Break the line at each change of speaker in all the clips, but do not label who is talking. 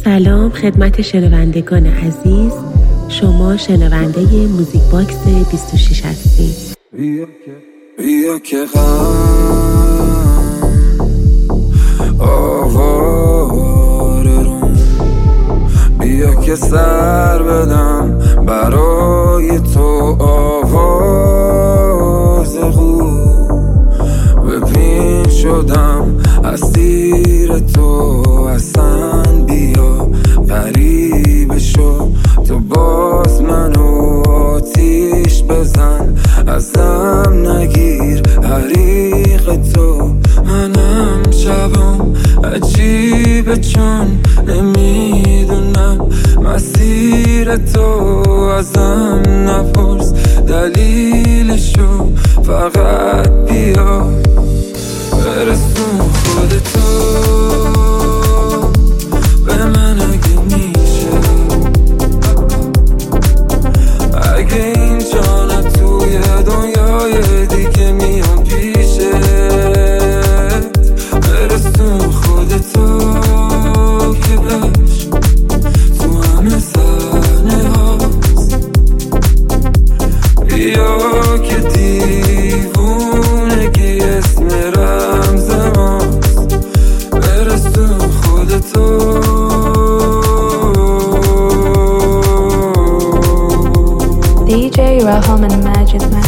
سلام خدمت شنوندگان عزیز، شما شنونده موزیک باکس 26 هستید.
بیا که آواره روم، بیا که سر بدم برای تو آواز غور، ببین شدم اسیر تو، اصلا بیا غریب شو، تو باز منو آتیش بزن، ازم نگیر حریق تو. منم شبم عجیبه چون نمیدونم مسیر تو، ازم نپرس دلیلشو، فقط بیا برسون خودتو به من اگه میشه، اگه این جانم توی دنیای دیگه میام پیشت، برسون خودتو که عشق تو همه صحنه هاست، بیا که دیوونگی اسم رمز ماست، برسون خودتو.
DJ Raham and Majid Max.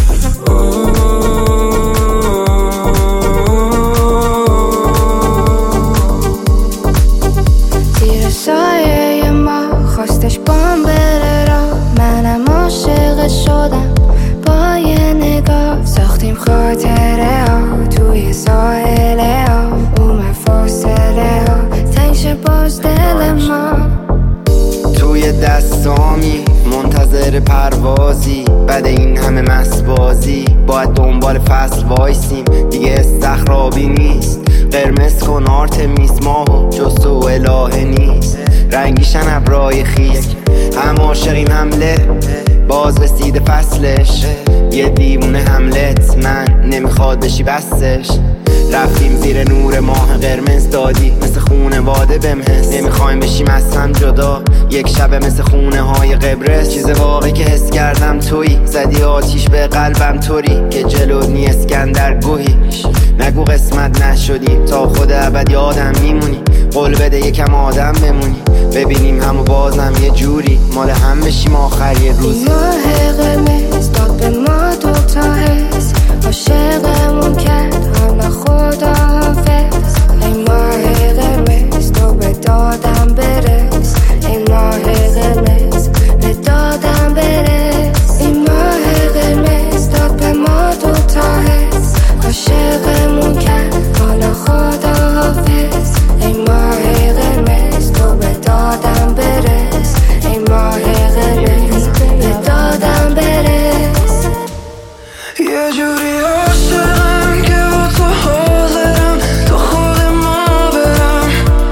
زیر سایه ما خواستش بام بره را، منم عاشق شدم با یه نگاه، ساختیم خاطره ها توی ساحله ها، اومد فاصله ها تنش باز دل ما،
توی دستامی منتظر پروازی، بعد این همه مسبازی باید دنبال فصل وایسیم، دیگه استخرابی نیست، قرمز کن آرتمیس ماهو جز تو الهه نیست، رنگیشن ابرای خیس، هم عاشقیم حمله باز رسیده فصلش، یه دیوونه حملت من نمیخواد بشی بستش، رفتیم زیر نور ماه قرمز دادی مثل خونه واده بمحس، نمیخوایم بشیم از هم جدا یک شب مثل خونه های قبرس، چیز واقعی که حس کردم تویی، زدی آتیش به قلبم طوری که جلو نی اسکندر گوهیش، نگو قسمت نشدیم تا خود ابد یادم میمونی، قول بده یکم آدم بمونی، ببینیم همو بازم یه جوری مال هم بشیم آخر یه روزی.
ماه قرمز داد به ما دوتا حس، عاشقمون کرد حالا خدا حافظ، ای ماه قرمز تو به دادم برس، ای ماه قرمز به دادم برس، ای ماه قرمز داد به ما دوتا حس، عاشقمون کرد حالا خدا حافظ، ای ماه قرمز تو به دادم برس، ای ماه قرمز به دادم برس.
یه جوری عاشقم که با تو حاضرم تا خود ما برم،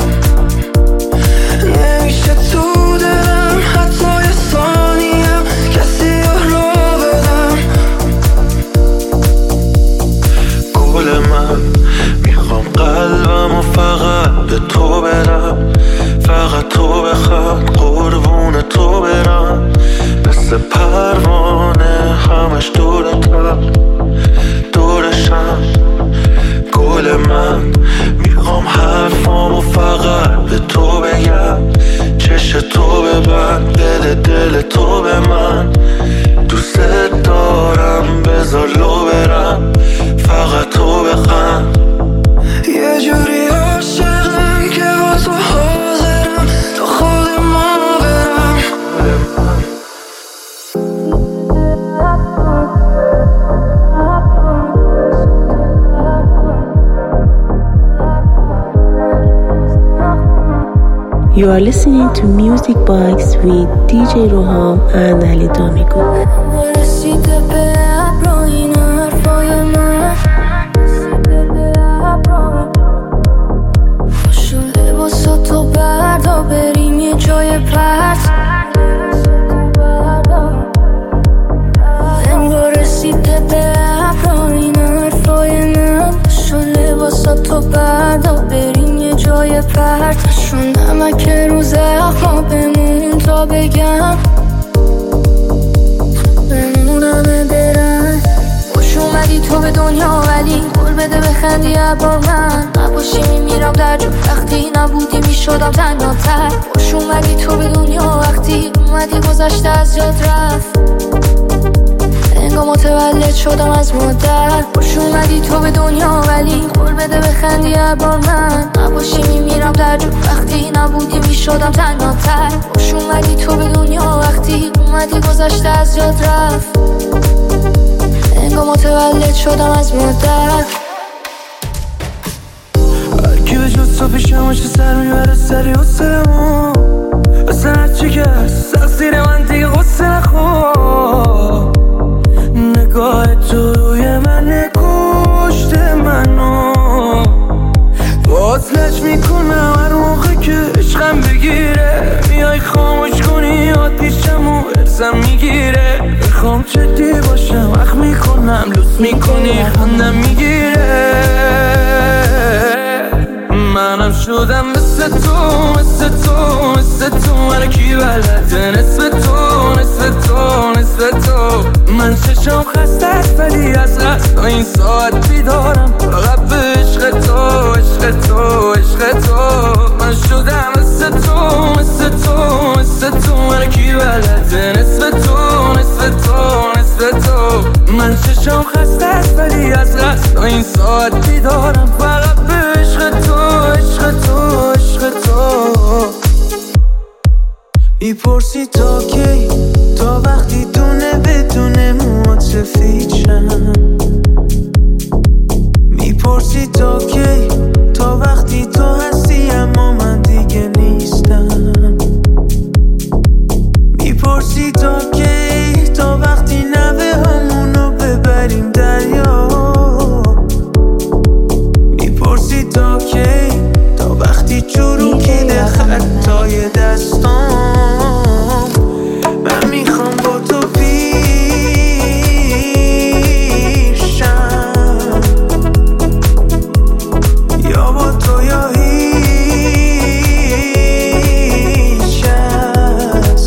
نمیشه تو دلم حتی یه ثانیم کسی رو بدم، گل من میخوام قلبم و فقط به تو بدم، فقط تو بخواد قربون تو برم، مثل پروانه همش دورشم، گل من میخوام حرفامو فقط به تو بگم، چش تو ببند دل تو به من، دوست دارم بذار لو برم، فقط تو بخند، یه جوری عاشقم که با تو حاضرم تا خود ما برم.
You are listening to Music Box with DJ Roham and Ali Domingo.
رسیده به ابر این حرفای من، خوشو لباساتو بردار بریم یه جای پرت، انگار رسیده به ابر این حرفای من، خوشو لباساتو بردار بریم یه جای پرت، شون نمک روزه بگم بمونم برم. خوش اومدی تو به دنیا ولی قول بده بخندی با من. نباشی میمیرم در جو وقتی نبودی میشدم تنها تر. خوش اومدی تو به دنیا وقتی اومدی گذشته از جات رفت. انگار متولد شدم از مادر. خوش اومدی تو به دنیا ولی قول بده بخندی با من. نباشی میمیرم در جو وقتی نبودی میشدم تنها تر. خوش اومدی تو به دنیا وقتی اومدی گذشته از جات رفت. انگار متولد شدم از مادر.
هرکی به جز تو پیشم باشه سر میبره سری حسنمو. اصلا هرچی کرد سقصیر من دیگه غصه نخور. نگاه تو روی من کشت منو. باز لج میکنم هر موقع که عشقم بگیره. میای خاموش کنی آتیشم و ارزم میگیره. میخوام جدی باشم وقت میکنم لوس میکنی خندم میگیره. منم شدم مثل تو مثل تو مثل تو. من کی بلده نصف تو نصف تو نصف تو. من چشم خسته است ولی از قصد این ساعت بیدارم. فقط به عشق تو عشق تو عشق تو. من شدم مثل تو مثل تو مثل تو. من کی بلده نصف تو نصف تو نصف تو. من چشم خسته است ولی از قصد این ساعت بیدارم. فقط به عشق تو عشق تو عشق تو. میپرسی تا کی تا وقتی دونه بدونه موات سفیدشم. میپرسی تا کی تا وقتی تو هستی اما من دیگه نیستم. میپرسی تا کی تا وقتی نوه همونو ببریم دریا. میپرسی تا کی تا وقتی چروکیده خطای دستام. من میخوام با تو پیشم یا با تو یا هیچ کس.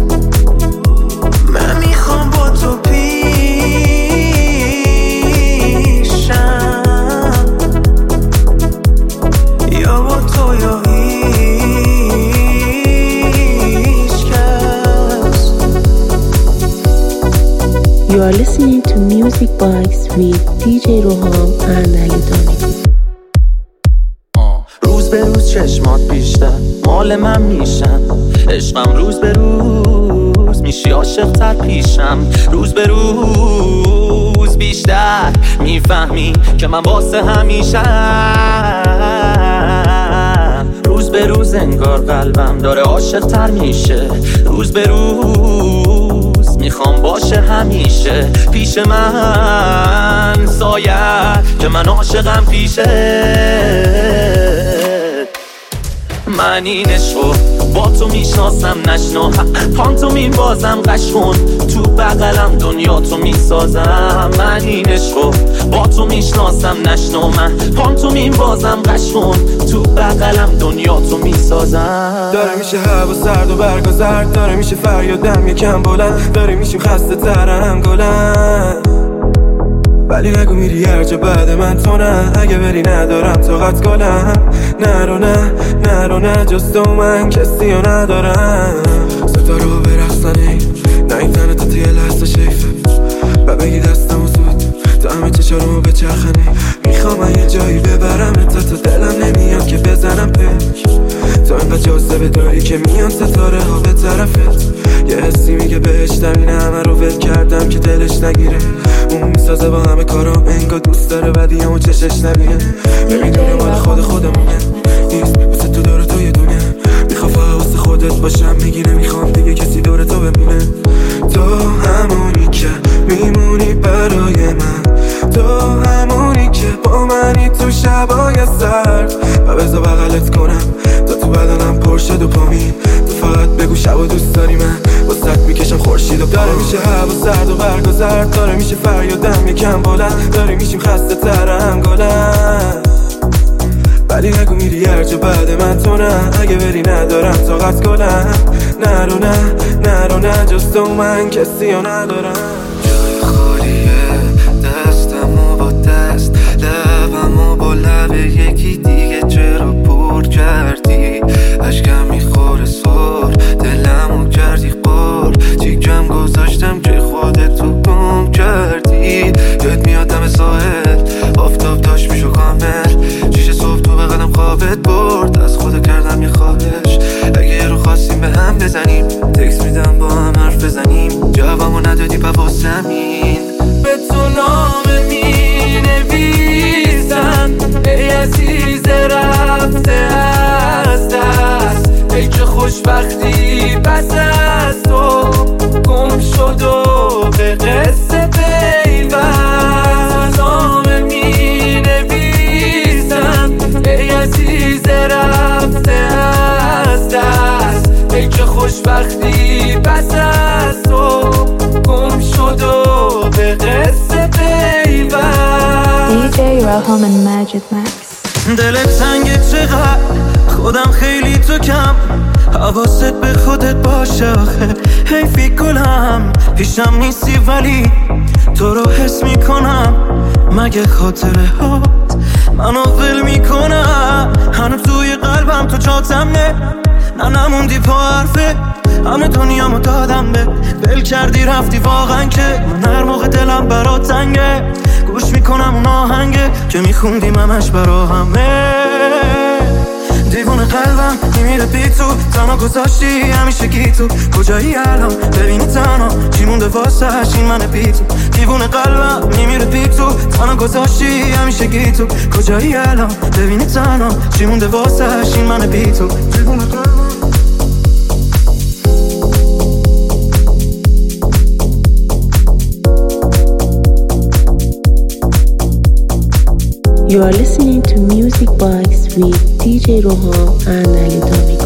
من میخوام با تو پیشم یا با تو یا هیچ کس.
You are listening to Music Box with DJ Roham and Alido.
روز به روز چشمات بیشتر مال من میشن. عشقم روز به روز میشی عاشق تر پیشم. روز به روز بیشتر میفهمی که من واسه همیشم. روز به روز انگار قلبم داره عاشق تر میشه. روز به روز میخوام باشه همیشه پیش من سایه که من عاشقم پیشه. من این عشقو با تو میشناسم نشنا. پانتومین بازم قشقون تو بغلم دنیا تو میسازم. من این عشقو با تو میشناسم نشنا. من پانتومین بازم قشقون تو بغلم دنیا تو میسازم.
داره میشه هوا سرد و برگا زرد. داره میشه فریادم یکم بلند. داره میشیم خسته ترم گلن. ولی نگو میری هر جا بعد من تو نه. اگه بری ندارم طاقت گلم. نرو نه نرو نه جز تو من کسی رو ندارم. ستاره ها برقصن نه این تنه تا تیه لحظه شیفه. و بگی دستم و زود تا همه چشارمو بچرخنه. میخوام من یه جایی ببرم تا دلم نمیاد که بزنم پک. تو انقدر جاذبه داری که میان ستاره ها به طرفت. یه حسی میگه بهشتم این همه رو ول کردم که دلش نگیره. اون میسازه با همه کارام انگار دوست داره ولی همون چشش نبینه. نمیدونه مال خودمونه نیست واسه تو داره تو یه دونه. میخوام واسه خودت باشم میگی نمیخوام دیگه کسی دور تو بمونه. تو همونی که میمونی برای من. تو همونی که با منی تو شبای سرد. و بذار بغلت کنم تا تو بدنم پرشه دوپامین. تو فقط بگو شب و دوست داری من واسه میکشم خورشید و داره میشه هوا سرد و برگا زرد. داره میشه فریادم یکم بلند. داره میشیم خسته ترم گلن. ولی نگو میری هر جا بعد من تو نه. اگه بری ندارم طاقت کنم. نرو نه نرو نه جز تو من کسی ها ندارم.
جای خالیه دستمو با دست لبمو با لب یکی دیگه چرا پر کردی؟ اشکم میخوره سر دلمو کردی خور چیکم گذاشتم که خودتو گم کردی. یاد میاد دم ساحل آفتاب داشت میشو کامل چیش صبح تو بغلم خوابت برد از خدا کردم یه خواهش اگه یه رو خواستیم به هم بزنیم تکس میدم با هم حرف بزنیم جوابمو ندادی پا واسمین به تو نامه می نویسم ای عزیز رفته از دست ای که خوشبختی پس از تو گم شد و به قصه پیوست نامه می نویسم ای عزیز رفته از دست ای که خوشبختی پس از تو گم شد و به قصه پیوست.
DJ Raham and Majid Max.
دلت تنگه چقدر خودم خیلی تو کم حواست به خودت باشه آخه حیفی گلم پیشم نیستی ولی تو رو حس میکنم مگه خاطره هات منو ول میکنم هنو توی قلبم تو جاتم نه نموندی پا حرفه همه دنیامو دادم به دل کردی رفتی واقعا که من هر موقع دلم برا تنگه گوش میکنم اون آهنگه که میخوندیم همش برا همه دیوونه قلبم میمیره بی تو تنها گذاشتی همیشه گی تو کجایی الان ببینی تنها چی مونده واسهش این من بی تو دیوونه قلبم میمیره بی تو تنها گذاشتی همیشه گی تو کجایی الان ببینی تنها چی مونده واسهش این من بی تو دیوونه قلبم.
You are listening to Music Box with DJ Roham and Alida Migo.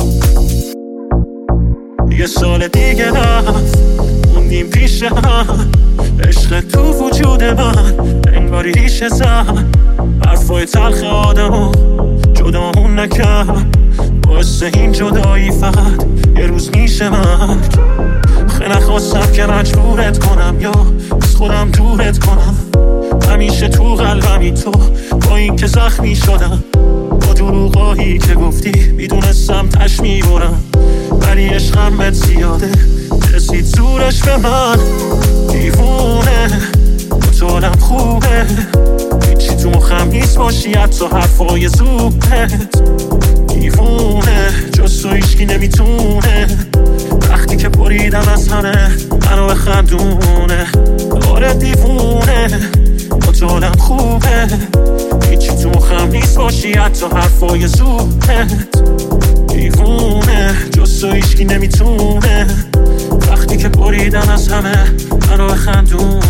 یه سال دیگه هست موندیم پیش هم عشق تو وجود من انگاری ریشه زن حرفای تلخ آدمو جدامون نکرد باعث این جدایی فقط یه روز میشه مرگ خیلی نخواستم که مجبورت کنم یا از خودم دورت کنم همیشه تو قلبمی تو با این که زخمی شدم با دروغایی که گفتی میدونستم تش میبرم ولی عشقم بهت زیاده رسید زورش به من دیوونه مطالم خوبه هیچی تو مخم نیست باشی حتی حرفای زوبت دیوونه جز تو هیچکی نمیتونه وقتی که بریدم از همه منو بخندونه آره دیوونه مطالم خوبه هیچی تو مخم نیست باشی حتی حرفای زوبت دیوونه جز تو هیچکی نمیتونه وقتی که بریدم از همه منو بخندونه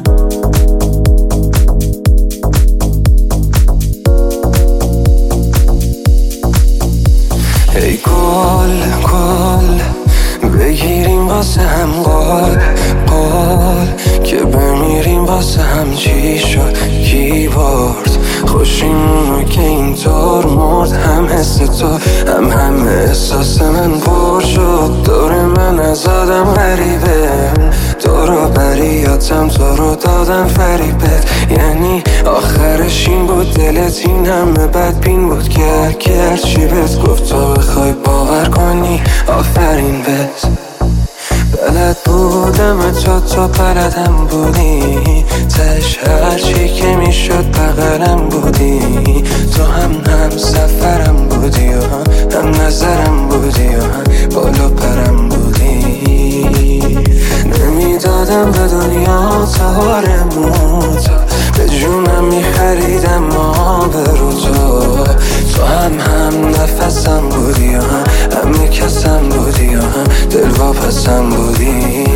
ای گل بگیریم واسه هم قال که بمیریم واسه هم چی شد کی برد خوشیمونو که اینطور مرد هم حس تو هم احساس من پر شد دور من از آدم غریبه دورو بریاتم تو رو دادم فریبت یعنی آخرش این بود دلت این همه بدبین بود که چی بهت گفت تو بخوای باور کنی آفرین بهت بلد بودم تو بلدم بودی تش هرچی که میشد بغلم بودی تو هم سفرم بودی و هم نظرم بودی و هم بالا پرم بودی نمیدادم به دنیا تارموت به جونم میخریدم ما به رو تو هم نفسم بودی و هم کسم بودی و هم دلواپسم بودی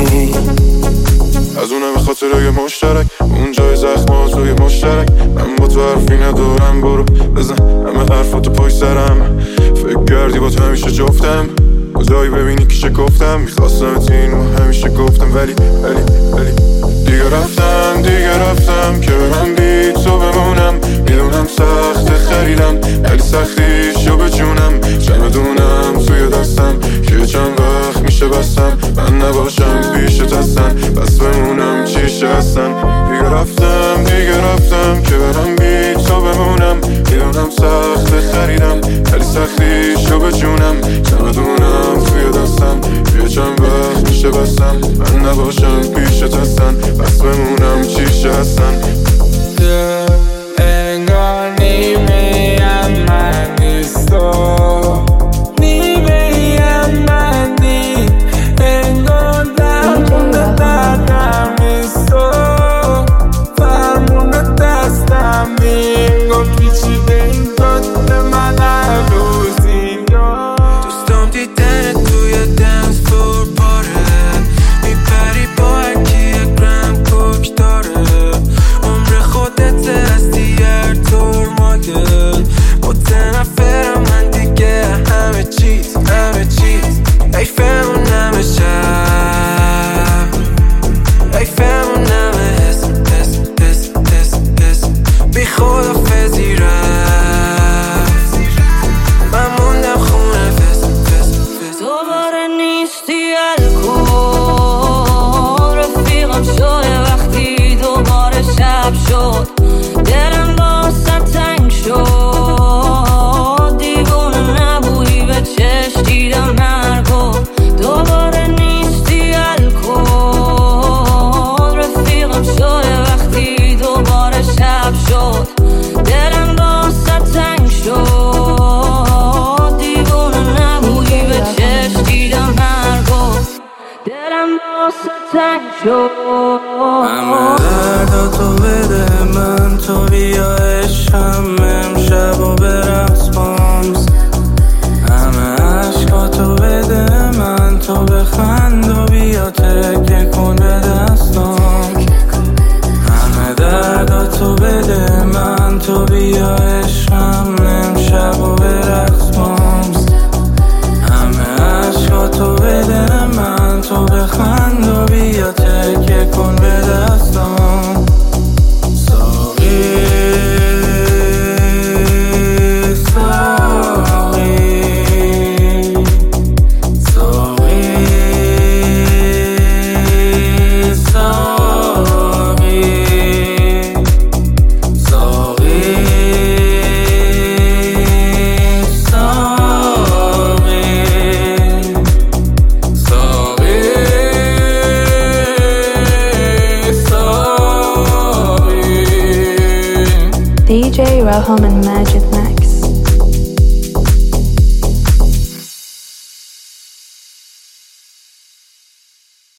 از اونم خاطره مشترک اون جای زخمات روی مشترک من با تو حرفی ندارم برو بزن همه حرفاتو پای سرم فکر کردی با تو همیشه جفتم کجایی ببینی که چه گفتم میخواستم اینو همیشه گفتم ولی دیگه رفتم که من بی تو بمونم میدونم سخت خریدم ولی سختیشو به جونم چمدونم توی دستم که چند وقت میشه بستم من نباشم پیشت هستن بس بمونم چیشه هستن دیگه رفتم که برم بی تو بمونم میدونم سخت خریدم ولی سختیشو به جونم چمدونم توی دستم که چند وقت میشه بستم من نباشم پیشت هستن بس بمونم چیشه هستن
انگار نیمه‌ام من نیست نیمه‌ام من نیست انگار دردم نیست فرمون دستم انگار پیچیده این کات من هر روزی دوستم دیدن توی دنس فلور پاره میپری با هرکی یک گرم کوک داره عمر خودت هستی هر طور ماگل متنفرم من دیگه همه چیز ایفمون همه شب ایفمون همه حس بی خدافزی رفت من موندم خونه فس دوباره نیستی الکل رفیقم شده وقتی دوباره شب شد دلم واسه تنگ شد دیوونه نبودی به چشم دیدم مرگو دوباره نیستی الکل رفیقم شده وقتی دوباره شب شد دلم واسه تنگ شد دیوونه نبودی به چشم دیدم مرگو دلم واسه تنگ شد همه درداتو بده من تو بیا عشقم امشب و برقص بامز همه عشقاتو بده من تو بخند و بیا تکه کن به دستام همه درداتو بده من تو بیا عشقم امشب و برقص بامز همه عشقاتو بده من تو بخند و بیا تکه کن به دستام
DJ Raham and Majid Max.